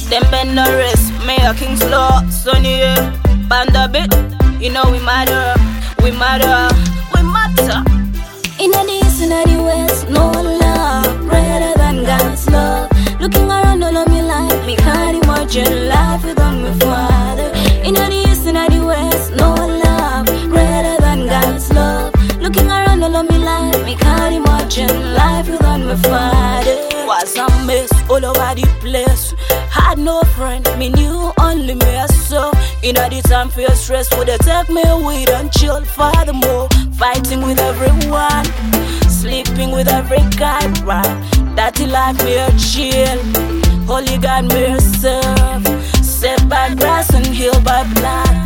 Them bend the wrist, me a king slow, sunny, band bit. You know we matter, we matter, we matter. In the east, in the west, no love greater than God's love. Looking around all of me life, me can't imagine life without my Father. In the east, in the west, no love greater than God's love. Looking around all of me life, me can't imagine life without my Father. Was a mess all over the place. Had no friend, me knew only myself. In the time feel stress, would they take me weed and chill furthermore. Fighting with everyone, sleeping with every guy, right? Dirty life me a chill, holy God me a serve. Set by grass and healed by blood.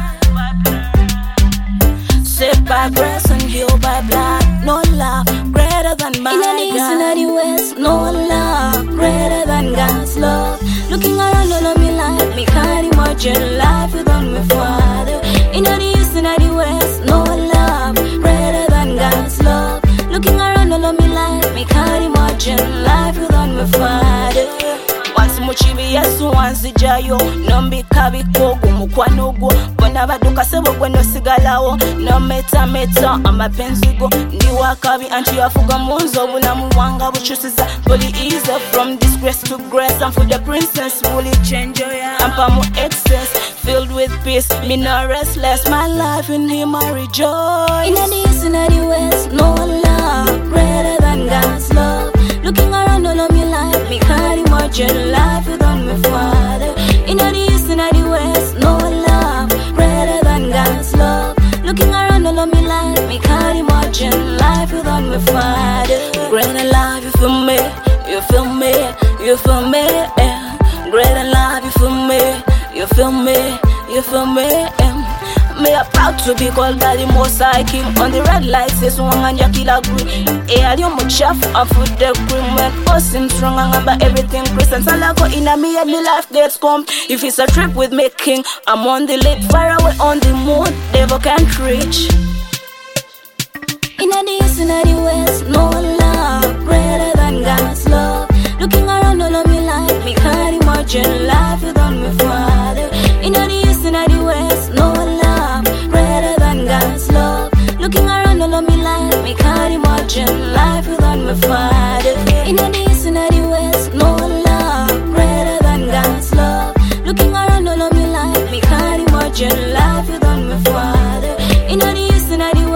Set by grass and healed by blood. No love greater than my God. In the east, in the west, no love greater than God's love. Looking around all of me life, me can't imagine life without my Father. In the east, in the west, no love greater than God's love. Looking around all of me life, me can't imagine life without my Father. Once muchibi yesu wansi jayo nombika bikogo mukwano gwo bona baduka sebo gwe no sigalawo no meta amapenzi go ndi wakabi anti yafuga munzo obulamu bwanga bukyusiza buli easy from disgrace to grace and for the princess fully change your ampa mu excess filled with peace me no restless my life in him I rejoice. In the east, in the west, no love greater than God's love. Looking around all of me life, me can't imagine life without my Father. In the east, in the west, no love greater than God's love. Looking around all of me life, me can't imagine life without my Father. Greater love you feel me, you feel me, you feel me. Greater love you feel me, you feel me, you feel me. Me a proud to be called by the most high king. On the red light says one and ya killer green. You much chef and food the cream. When awesome strong and about everything Christians I like go in a me and me life gets come. If it's a trip with me king, I'm on the lake far away on the moon. Devil can't reach. In the east, in the west, no love greater than God's love. Looking around all of me life, me can't imagine life without my Father. In the east, in the west, no love greater than God's love. Looking around all of me life, me can't imagine life without my Father. In the east, in the west, no love greater than God's love. Looking around all of me life, me can't imagine life without my Father. In the east, in the